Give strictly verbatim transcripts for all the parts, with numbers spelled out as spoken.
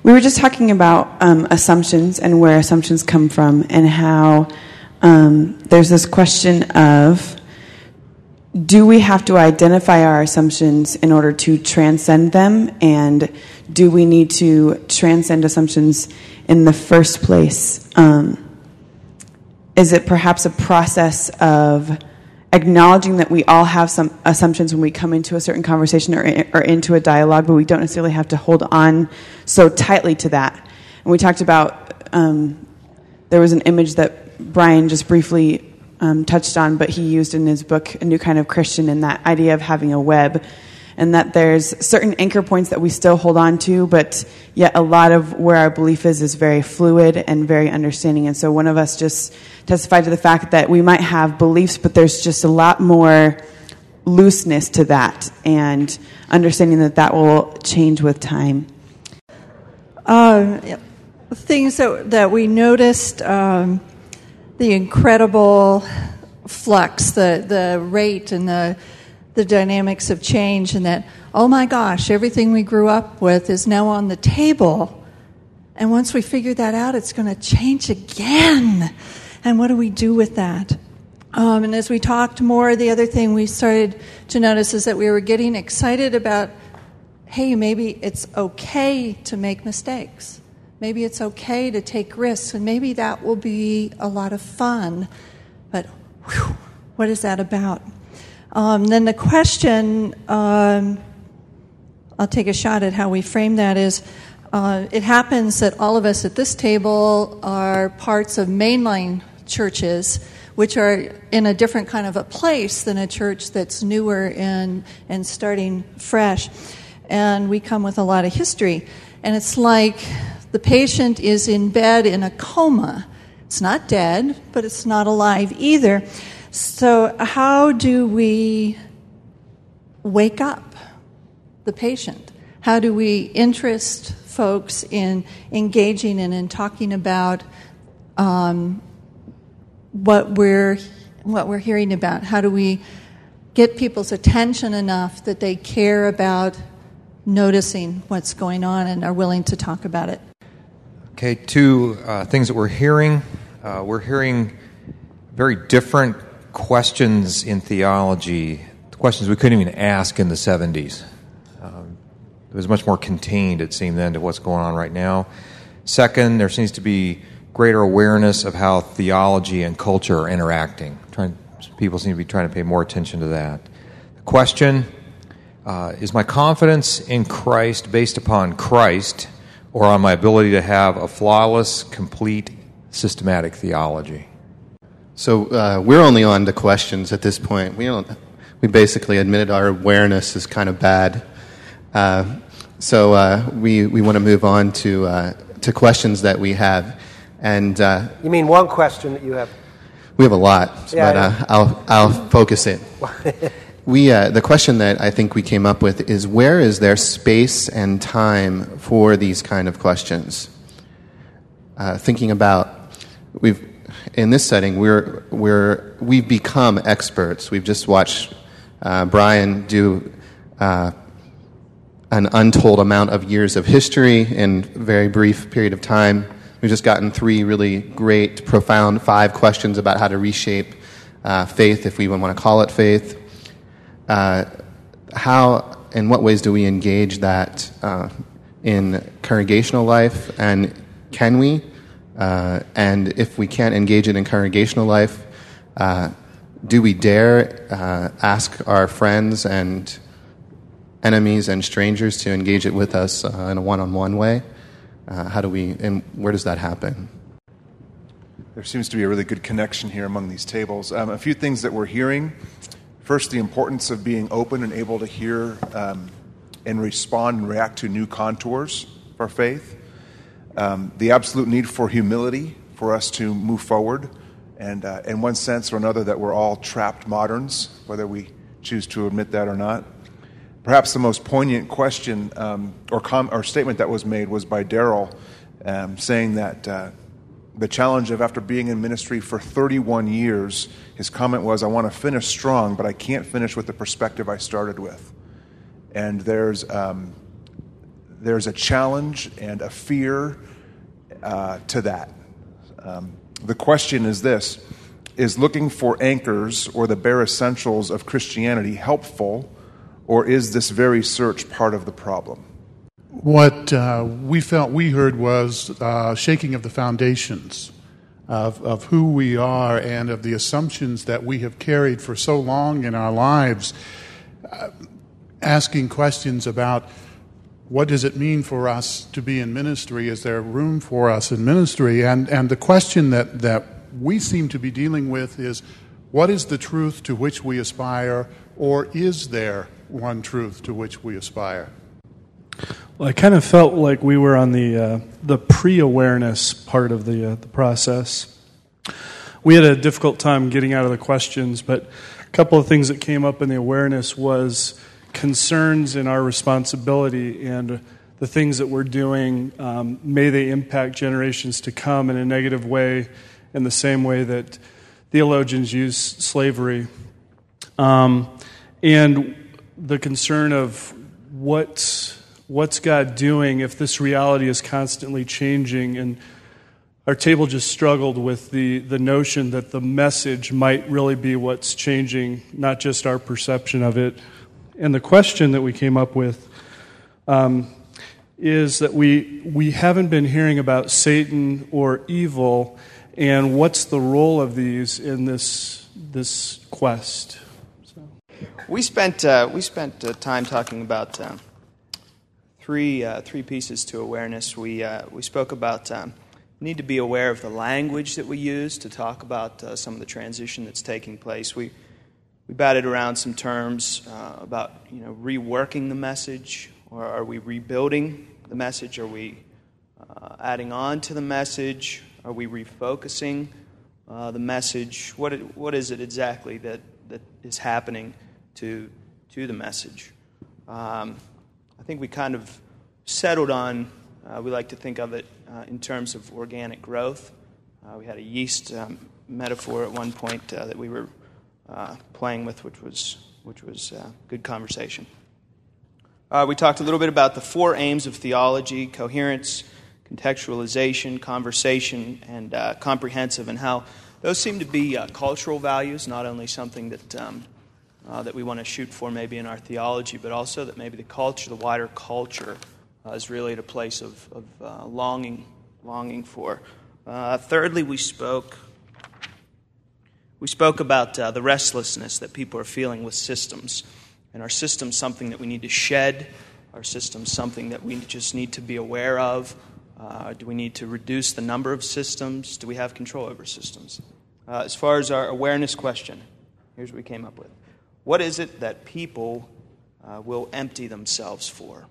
we were just talking about um, assumptions and where assumptions come from, and how um, there's this question of, do we have to identify our assumptions in order to transcend them, and do we need to transcend assumptions in the first place? Um, is it perhaps a process of acknowledging that we all have some assumptions when we come into a certain conversation or, or into a dialogue, but we don't necessarily have to hold on so tightly to that? And we talked about, um, there was an image that Brian just briefly um, touched on, but he used in his book, A New Kind of Christian, and that idea of having a web, and that there's certain anchor points that we still hold on to, but yet a lot of where our belief is is very fluid and very understanding. And so one of us just testified to the fact that we might have beliefs, but there's just a lot more looseness to that, and understanding that that will change with time. Uh, things that, that we noticed, um, the incredible flux, the, the rate and the the dynamics of change, and that, oh my gosh, everything we grew up with is now on the table. And once we figure that out, it's going to change again. And what do we do with that? Um, and as we talked more, the other thing we started to notice is that we were getting excited about, hey, maybe it's okay to make mistakes. Maybe it's okay to take risks, and maybe that will be a lot of fun. But whew, what is that about? Um, then the question, um, I'll take a shot at how we frame that, is uh, it happens that all of us at this table are parts of mainline churches, which are in a different kind of a place than a church that's newer and, and starting fresh. And we come with a lot of history. And it's like the patient is in bed in a coma. It's not dead, but it's not alive either. So how do we wake up the patient? How do we interest folks in engaging and in talking about um, what we're what we're hearing about? How do we get people's attention enough that they care about noticing what's going on and are willing to talk about it? Okay, two uh, things that we're hearing. Uh, we're hearing very different questions in theology, questions we couldn't even ask in the seventies. Um, it was much more contained, it seemed then, to what's going on right now. Second, there seems to be greater awareness of how theology and culture are interacting. Trying, people seem to be trying to pay more attention to that. The question, uh, is my confidence in Christ based upon Christ, or on my ability to have a flawless, complete, systematic theology? So uh, we're only on to questions at this point. We don't. We basically admitted our awareness is kind of bad. Uh, so uh, we we want to move on to uh, to questions that we have. And uh, you mean one question that you have? We have a lot, yeah, but uh, I'll I'll focus it. we uh, the question that I think we came up with is, where is there space and time for these kind of questions? Uh, thinking about we've. In this setting, we're we're we've become experts. We've just watched uh, Brian do uh, an untold amount of years of history in a very brief period of time. We've just gotten three really great, profound five questions about how to reshape uh, faith, if we even want to call it faith. Uh, how, in what ways do we engage that uh, in congregational life, and can we? Uh, and if we can't engage it in congregational life, uh, do we dare uh, ask our friends and enemies and strangers to engage it with us uh, in a one-on-one way? Uh, how do we, and where does that happen? There seems to be a really good connection here among these tables. Um, a few things that we're hearing. First, the importance of being open and able to hear um, and respond and react to new contours of our faith. Um, the absolute need for humility for us to move forward, and uh, in one sense or another that we're all trapped moderns, whether we choose to admit that or not. Perhaps the most poignant question um, or, com- or statement that was made was by Daryl, um, saying that uh, the challenge of, after being in ministry for thirty-one years, his comment was, I want to finish strong, but I can't finish with the perspective I started with. And there's... Um, there's a challenge and a fear uh, to that. Um, the question is this: is looking for anchors or the bare essentials of Christianity helpful, or is this very search part of the problem? What uh, we felt we heard was uh, shaking of the foundations of, of who we are and of the assumptions that we have carried for so long in our lives, uh, asking questions about what does it mean for us to be in ministry? Is there room for us in ministry? And, and the question that, that we seem to be dealing with is, what is the truth to which we aspire, or is there one truth to which we aspire? Well, I kind of felt like we were on the uh, the pre-awareness part of the uh, the process. We had a difficult time getting out of the questions, but a couple of things that came up in the awareness was concerns in our responsibility and the things that we're doing. Um, may they impact generations to come in a negative way, in the same way that theologians use slavery, um, and the concern of what. What's God doing if this reality is constantly changing? And our table just struggled with the, the notion that the message might really be what's changing, not just our perception of it. And the question that we came up with um, is that we we haven't been hearing about Satan or evil, and what's the role of these in this this quest? So. We spent uh, we spent uh, time talking about. Um, Three uh, three pieces to awareness. We uh, we spoke about um, need to be aware of the language that we use to talk about uh, some of the transition that's taking place. We we batted around some terms uh, about you know reworking the message, or are we rebuilding the message? Are we uh, adding on to the message? Are we refocusing uh, the message? What it, what is it exactly that, that is happening to to the message? Um, I think we kind of settled on, uh, we like to think of it uh, in terms of organic growth. Uh, we had a yeast um, metaphor at one point uh, that we were uh, playing with, which was which was uh, good conversation. Uh, we talked a little bit about the four aims of theology: coherence, contextualization, conversation, and uh, comprehensive, and how those seem to be uh, cultural values, not only something that um, Uh, that we want to shoot for maybe in our theology, but also that maybe the culture, the wider culture, uh, is really at a place of, of uh, longing, longing for. Uh, thirdly, we spoke we spoke about uh, the restlessness that people are feeling with systems, and our systems something that we need to shed. Our systems something that we just need to be aware of. Uh, do we need to reduce the number of systems? Do we have control over systems? Uh, as far as our awareness question, here's what we came up with. What is it that people uh, will empty themselves for?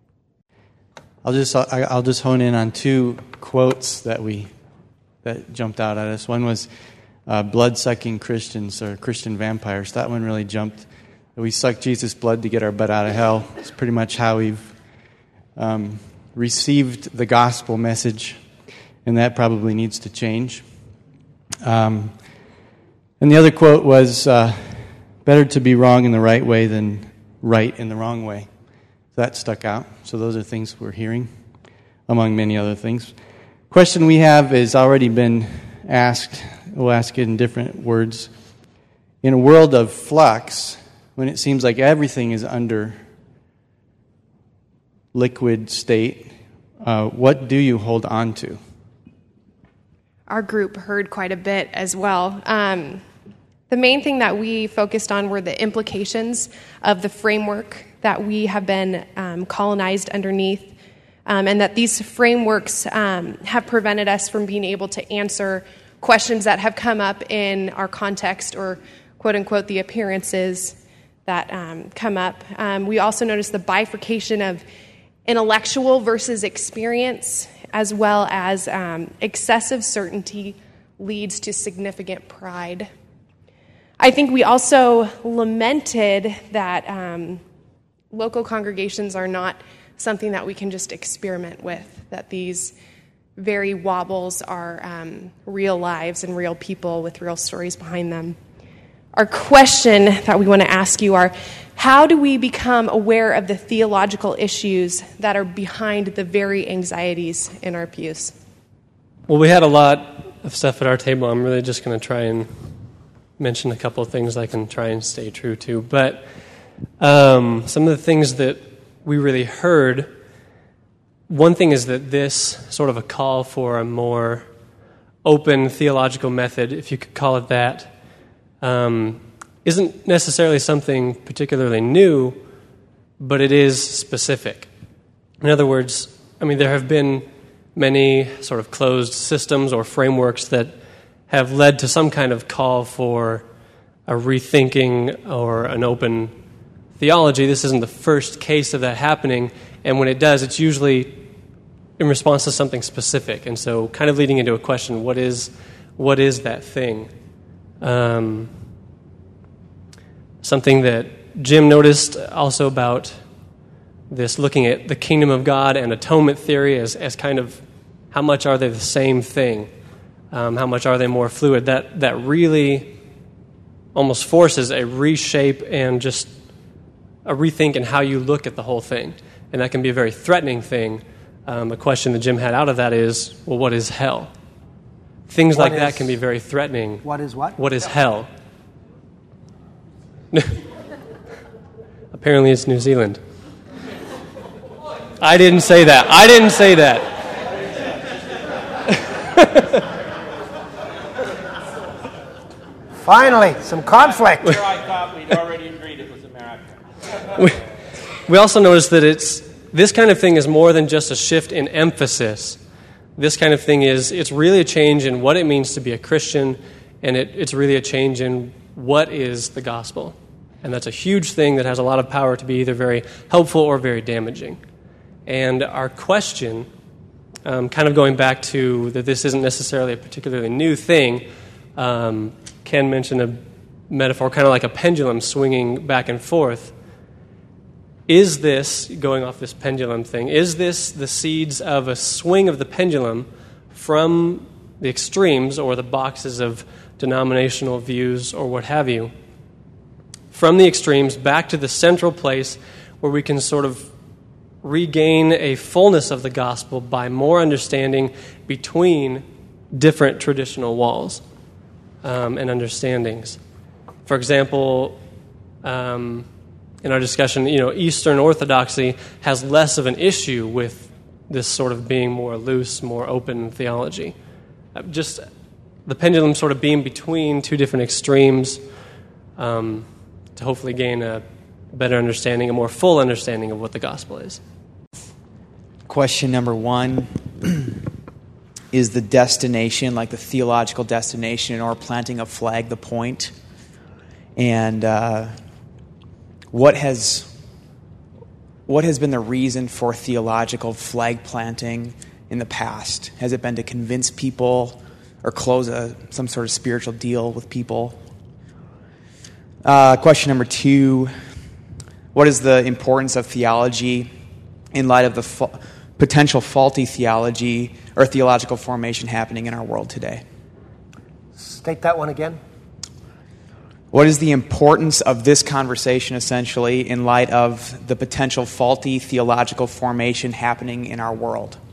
I'll just I'll just hone in on two quotes that we that jumped out at us. One was uh, blood-sucking Christians or Christian vampires. That one really jumped. We suck Jesus' blood to get our butt out of hell. It's pretty much how we've um, received the gospel message, and that probably needs to change. Um, and the other quote was. Uh, Better to be wrong in the right way than right in the wrong way. So that stuck out. So those are things we're hearing, among many other things. Question we have has already been asked. We'll ask it in different words. In a world of flux, when it seems like everything is under liquid state, uh, what do you hold on to? Our group heard quite a bit as well. Um, The main thing that we focused on were the implications of the framework that we have been um, colonized underneath, um, and that these frameworks um, have prevented us from being able to answer questions that have come up in our context, or quote-unquote the appearances that um, come up. Um, we also noticed the bifurcation of intellectual versus experience, as well as um, excessive certainty leads to significant pride. I think we also lamented that um, local congregations are not something that we can just experiment with, that these very wobbles are um, real lives and real people with real stories behind them. our question that we want to ask you are, how do we become aware of the theological issues that are behind the very anxieties in our pews? Well, we had a lot of stuff at our table. I'm really just going to try and mention a couple of things I can try and stay true to. But um, some of the things that we really heard, one thing is that this sort of a call for a more open theological method, if you could call it that, um, isn't necessarily something particularly new, but it is specific. In other words, I mean, there have been many sort of closed systems or frameworks that have led to some kind of call for a rethinking or an open theology. This isn't the first case of that happening, and when it does, it's usually in response to something specific, and so kind of leading into a question, what is what is that thing? Um, something that Jim noticed also about this, looking at the kingdom of God and atonement theory as, as kind of how much are they the same thing? Um, how much are they more fluid? That that really almost forces a reshape and just a rethink in how you look at the whole thing. And that can be a very threatening thing. Um, a question that Jim had out of that is, well, what is hell? Things what like is, that can be very threatening. What is what? What is hell? Apparently it's New Zealand. I didn't say that. I didn't say that. Finally, some conflict. Here I thought we'd already agreed it was America. We, we also noticed that it's this kind of thing is more than just a shift in emphasis. This kind of thing is, it's really a change in what it means to be a Christian, and it, it's really a change in what is the gospel. And that's a huge thing that has a lot of power to be either very helpful or very damaging. And our question, um, kind of going back to that this isn't necessarily a particularly new thing, um, Ken mentioned a metaphor, kind of like a pendulum swinging back and forth. Is this, going off this pendulum thing, is this the seeds of a swing of the pendulum from the extremes or the boxes of denominational views or what have you, from the extremes back to the central place where we can sort of regain a fullness of the gospel by more understanding between different traditional walls um, and understandings? For example, um, in our discussion, you know, Eastern Orthodoxy has less of an issue with this sort of being more loose, more open theology. Uh, just the pendulum sort of being between two different extremes um, to hopefully gain a better understanding, a more full understanding of what the gospel is. Question number one, is the destination, like the theological destination, or planting a flag, the point? And uh, what has what has been the reason for theological flag planting in the past? Has it been to convince people or close a, some sort of spiritual deal with people? Uh, question number two, what is the importance of theology in light of the fa- potential faulty theology or theological formation happening in our world today? State that one again. What is the importance of this conversation, essentially, in light of the potential faulty theological formation happening in our world?